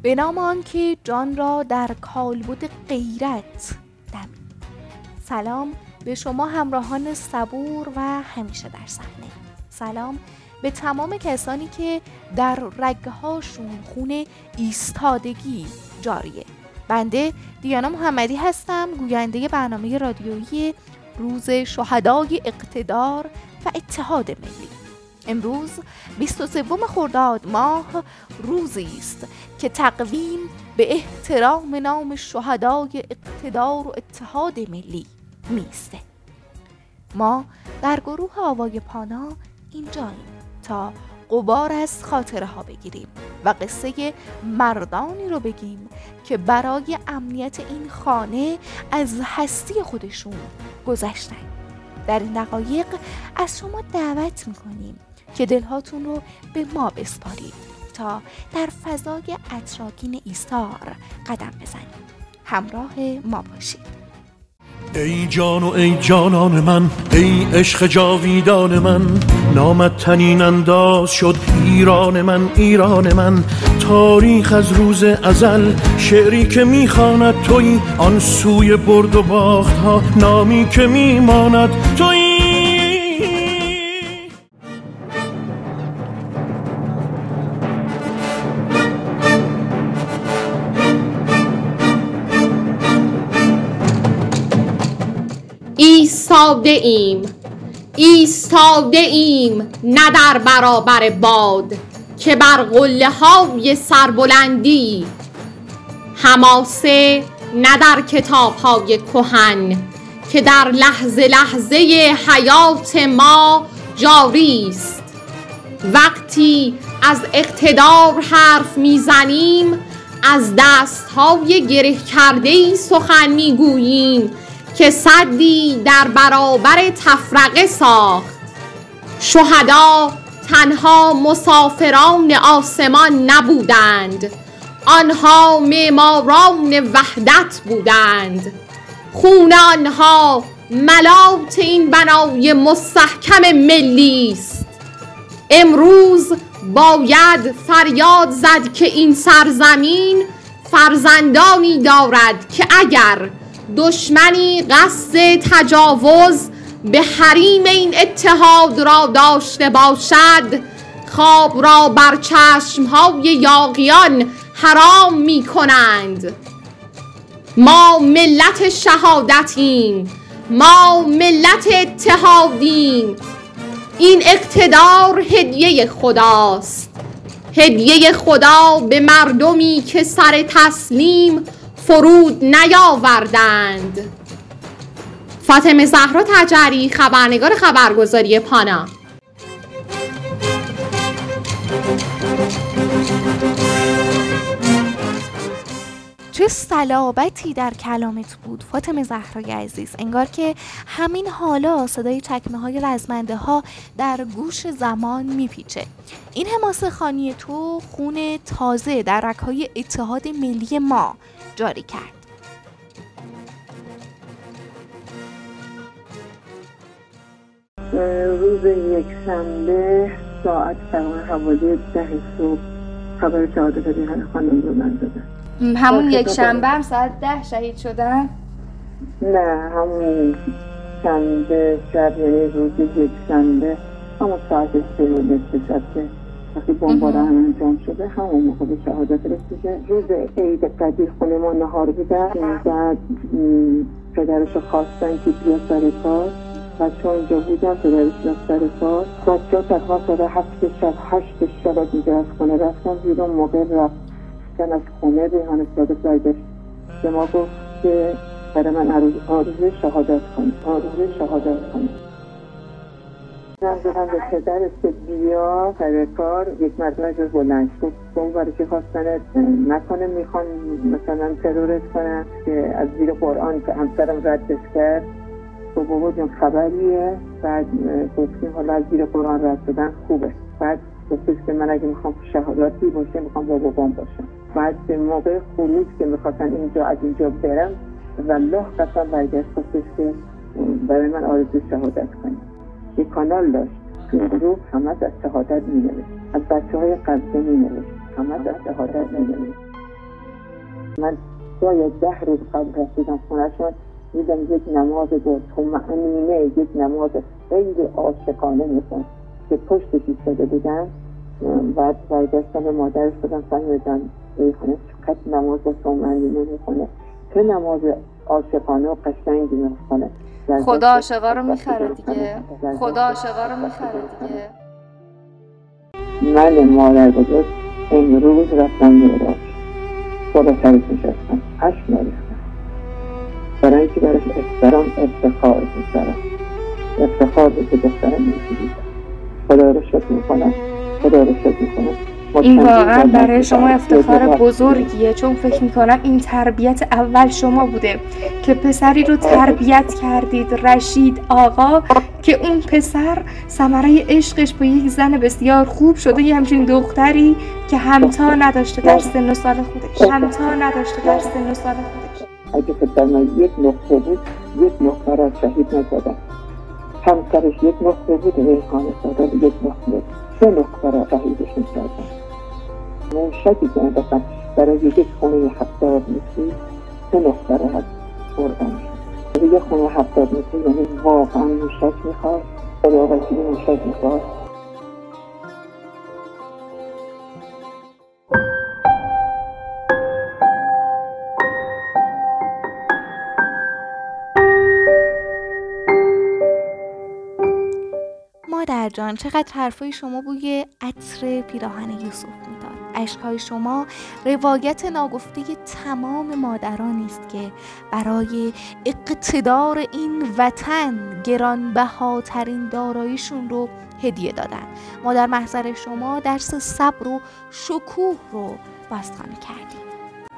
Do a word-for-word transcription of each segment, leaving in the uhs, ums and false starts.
به نام آنکه جان را در کالبد غیرت دمید. سلام به شما همراهان صبور و همیشه در صحنه. سلام به تمام کسانی که در رگهاشون خون ایستادگی جاریه. بنده دیانا محمدی هستم، گوینده برنامه رادیویی روز شهدای اقتدار و اتحاد ملی. امروز بیست و سوم خرداد ماه روزی است که تقویم به احترام نام شهدای اقتدار و اتحاد ملی میسته. ما در گروه آوای پانا اینجاییم تا غبار از خاطره ها بگیریم و قصه مردانی رو بگیم که برای امنیت این خانه از هستی خودشون گذشتن. در این دقایق از شما دعوت میکنیم که دلهاتون رو به ما بسپارید تا در فضای عطرآگین ایثار قدم بزنید. همراه ما باشید. ای جان و ای جانان من، ای عشق جاویدان من، نامت تنین انداز شد ایران من، ایران من. تاریخ از روز ازل شعری که میخواند تویی، آن سوی برد و باخت ها نامی که میماند تویی. ایستاده ایم ایستاده ایم نه در برابر باد، که بر قله های سربلندی حماسه، نه در کتاب های کهن که در لحظه لحظه حیات ما جاری است. وقتی از اقتدار حرف میزنیم، از دست های گره کرده‌ای سخن میگوییم که سدی در برابر تفرقه ساخت. شهدا تنها مسافران آسمان نبودند، آنها معماران وحدت بودند. خون آنها ملات این بنای مستحکم ملی است. امروز باید فریاد زد که این سرزمین فرزندانی دارد که اگر دشمنی قصد تجاوز به حریم این اتحاد را داشته باشد، خواب را بر چشمهای یاغیان حرام می کنند. ما ملت شهادتیم، ما ملت اتحادیم. این اقتدار هدیه خداست، هدیه خدا به مردمی که سر تسلیم فرود نیاوردند. فاطمه زهرا تجری، خبرنگار خبرگزاری پانا. چه صلابتی در کلامت بود فاطمه زهرای عزیز. انگار که همین حالا صدای چکمه های رزمنده ها در گوش زمان میپیچه. این حماسه خوانی تو خون تازه در رگ‌های اتحاد ملی ما جاری کرد. روز یک شنبه ساعت تقریبا حوالی ده صبح خبر شهادت ریحان خانم رو من دادن. همون یک شنبه هم ساعت ده شهید شدن؟ نه، همون شنبه شب، یعنی روز یک شنبه همون ساعت سه و نصف شب که وقتی بمباران انجام شده، همون موقع به شهادت رسیده. روز عید قدیر خونه ما نهار بودن، بعد پدرشو خواستن که بیا سر کار و چون اینجا بودن پدرش رفت سر کار. بچه ها تقریبا سر هفت شب هشت شب دیگه از خونه رفتن بیرون. موقع رفتن از خونه ریحان صادق برگشت به ما گفت که برای من آرزوی شهادت کنید، آرزوی شهادت کنید. من دادم به پدرش که بیا سر کار. یک مرتبه از بلند شد، اون برای که خواستن نکنه، میخوان مثلا ترورت کنن که از زیر قرآن که همسرم ردش کرد. تو بابا جون خبریه؟ بعد گفتیم حالا از زیر قرآن رد شدن خوبه. بعد گفتش که من اگه میخوام شهادتی باشه میخوام با بابام باشم. بعد به موقع خروج که میخواستن اینجا از اینجا برم، والله قسم برگشت گفتش که برای من آرزوی شهادت کنید. یک کانال داشت تو گروه همه از شهادت می نوشت، از بچه های قبضه می نوشت، همه از شهادت می نوشت. من شاید ده روز قبل رسیدم خونهشون، دیدم یک نماز با طمأنینه، یک نماز خیلی عاشقانه میخوند که پشتش ایستاده بودن. بعد برگشتم به مادرش شدم فهمیدم جان میخونه چقدر نماز با طمأنینه میخونه، چه نماز عاشقانه و قشنگی میخونه. خدا عاشقا رو میخره دیگه، خدا عاشقا رو میخره دیگه. من مادر بزرگ امروز رفتم میراش، خدا سرش نشستم، عشق نریختم، برای اینکه براش احترام افتخار میذارم، افتخار به که دخترم میشیدم. خدا رو شکر میکنم، خدا رو شکر میکنم. این واقعا برای شما افتخار بزرگیه، چون فکر میکنم این تربیت اول شما بوده که پسری رو تربیت کردید، رشید آقا، که اون پسر ثمره عشقش با یک زن بسیار خوب شده، یه همچین دختری که همتا نداشته در سن و سال خودش، همتا نداشته در سن و سال خودش. اگه پسر من یک نقطه بود، یک نقطه را شهید نزدن، همسرش یک نقطه بود، ریحانه سادات یک نقطه، سه نقطه را شهیدش نزدن. موشکی که انداختن برای یک خونه هفتاد متری، سه نقطه را بردن شد. یک خونه هفتاد متری یعنی واقعا موشک میخواد، خدا وکیلی موشک میخواد. مادر جان، چقدر حرفای شما بوی عطر پیراهن یوسف میداد. اشکهای شما روایت ناگفته تمام مادرانی است که برای اقتدار این وطن گرانبهاترین داراییشون رو هدیه دادن. مادر محضر شما درس صبر و شکوه رو بازخوانی کردید.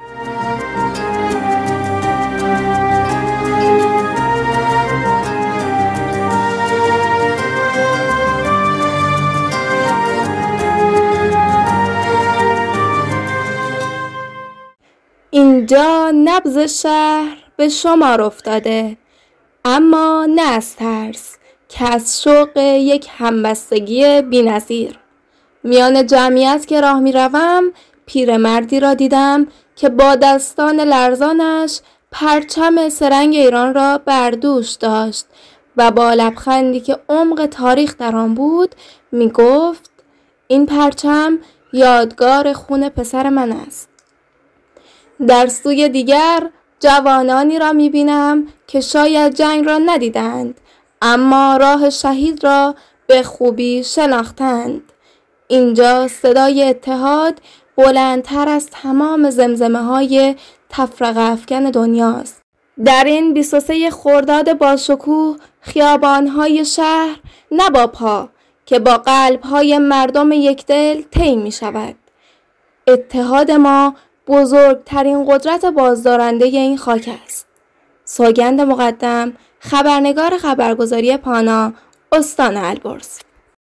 اینجا نبض شهر به شمار افتاده، اما نه از ترس که از شوق یک همبستگی بی‌نظیر. میان جمعیت که راه می روم، پیرمردی را دیدم که با دستان لرزانش پرچم سرنگ ایران را بر دوش داشت و با لبخندی که عمق تاریخ در آن بود می گفت این پرچم یادگار خون پسر من است. در سوی دیگر جوانانی را می بینم که شاید جنگ را ندیدند، اما راه شهید را به خوبی شناختند. اینجا صدای اتحاد بلندتر از تمام زمزمه های تفرقه افکن دنیاست. در این بیست و سه خرداد باشکوه خیابانهای شهر نه با پا که با قلبهای مردم یکدل طی می شود. اتحاد ما بزرگترین قدرت بازدارنده این خاک است. سوگند مقدم، خبرنگار خبرگزاری پانا، استان البرز.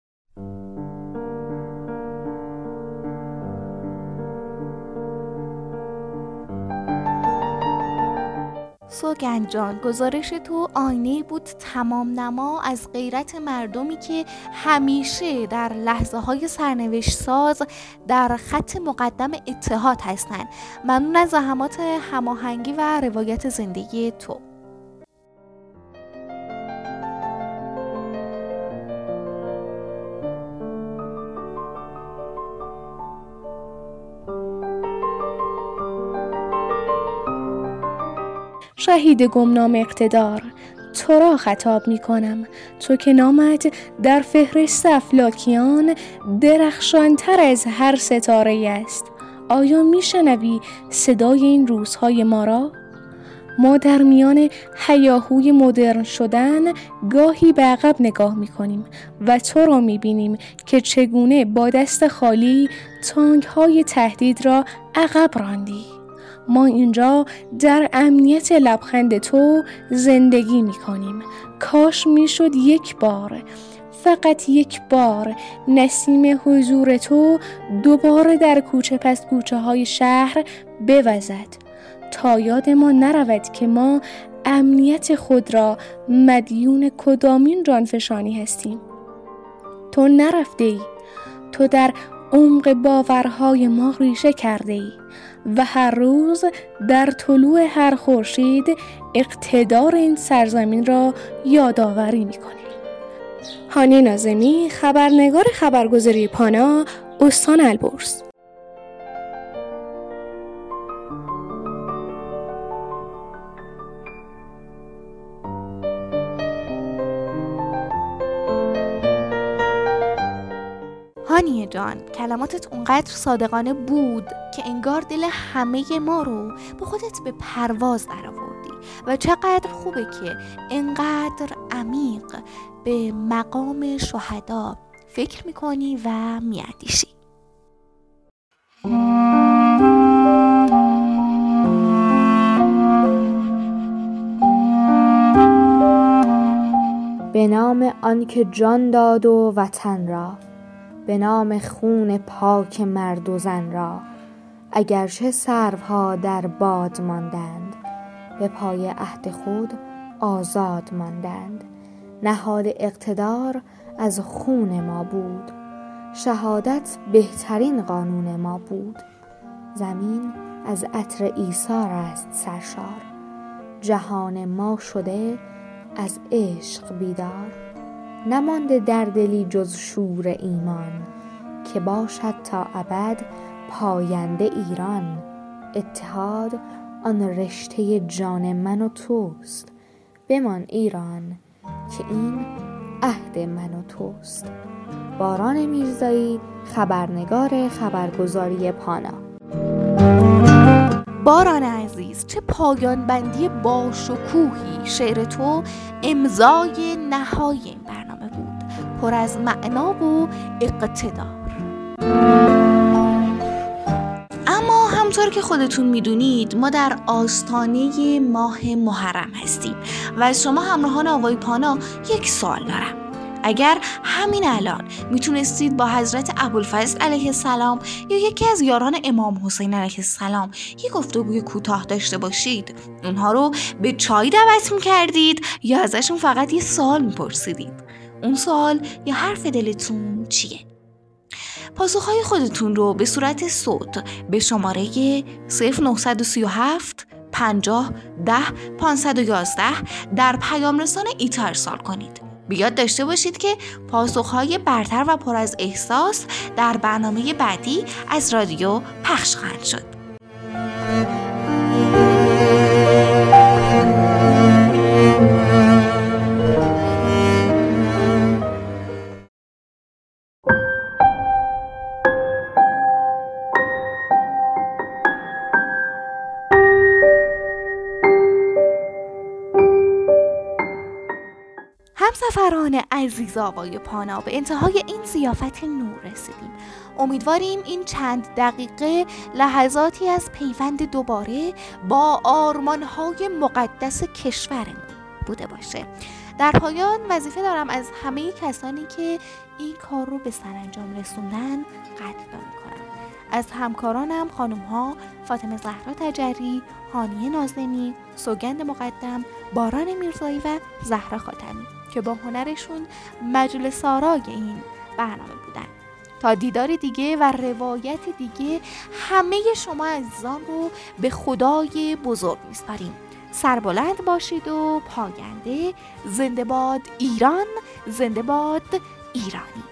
سوگند جان، گزارش تو آینه بود تمام نما از غیرت مردمی که همیشه در لحظه های سرنوشت ساز در خط مقدم اتحاد هستند. ممنون از زحمات هماهنگی و روایت زندگی تو. شهید گمنام اقتدار، تو را خطاب می کنم، تو که نامت در فهرست افلاکیان درخشانتر از هر ستاره است. آیا می شنوی صدای این روزهای ما را؟ ما در میان هیاهوی مدرن شدن گاهی به عقب نگاه می کنیم و تو را می بینیم که چگونه با دست خالی تانک‌های تهدید را عقب راندی. ما اینجا در امنیت لبخند تو زندگی می کنیم. کاش می شد یک بار، فقط یک بار، نسیم حضور تو دوباره در کوچه پس کوچه های شهر بوزد، تا یاد ما نرود که ما امنیت خود را مدیون کدامین جانفشانی هستیم. تو نرفته ای، تو در عمق باورهای ما ریشه کرده ای. و هر روز در طلوع هر خورشید اقتدار این سرزمین را یادآوری می‌کنیم. هانیه ناظمی، خبرنگار خبرگزاری پانا، استان البرز. هانیه جان، کلماتت اونقدر صادقانه بود که انگار دل همه ما رو با خودت به پرواز در آوردی و چقدر خوبه که انقدر عمیق به مقام شهدا فکر میکنی و میاندیشی. به نام آنکه جان داد و وطن را، به نام خون پاک مرد و زن را، اگرچه سروها در باد ماندند، به پای عهد خود آزاد ماندند. نهاد اقتدار از خون ما بود، شهادت بهترین قانون ما بود. زمین از عطر ایثار است سرشار، جهان ما شده از عشق بیدار. نمانده در دلی جز شور ایمان، که باشد تا ابد پاینده ایران. اتحاد آن رشته جان من و توست، بمان ایران که این عهد من و توست. باران میرزایی، خبرنگار خبرگزاری پانا. باران عزیز، چه پایان بندی با شکوهی. شعر تو امضای نهایی این برنامه بود، پر از معنا و اقتدار. اما همطور که خودتون میدونید ما در آستانه ماه محرم هستیم و از شما همراهان آوای پانا یک سوال دارم. اگر همین الان میتونستید با حضرت ابوالفضل علیه السلام یا یکی از یاران امام حسین علیه السلام یک گفتگوی کوتاه داشته باشید، اونها رو به چای دعوت میکردید یا ازشون فقط یه سوال میپرسیدید؟ اون سوال یا حرف دلتون چیه؟ پاسخهای خودتون رو به صورت صوت به شماره صفر نه سه هفت پنجاه ده پانصد و یازده در پیام رسان ایتا ارسال کنید. بیاد داشته باشید که پاسخهای برتر و پر از احساس در برنامه بعدی از رادیو پخش خواهند شد. همسفران عزیز آوای پانا، به انتهای این ضیافت نور رسیدیم. امیدواریم این چند دقیقه لحظاتی از پیوند دوباره با آرمان‌های مقدس کشورمون بوده باشه. در پایان وظیفه دارم از همه کسانی که این کار رو به سرانجام رسوندن قدردانی کنم. از همکارانم خانم‌ها فاطمه زهرا تجری، هانیه ناظمی، سوگند مقدم، باران میرزایی و زهرا خاتمی که با هنرشون مجلس آرای این برنامه بودن. تا دیدار دیگه و روایت دیگه همه شما عزیزان رو به خدای بزرگ میسپاریم. سربلند باشید و پاینده. زنده باد ایران، زنده باد ایرانی.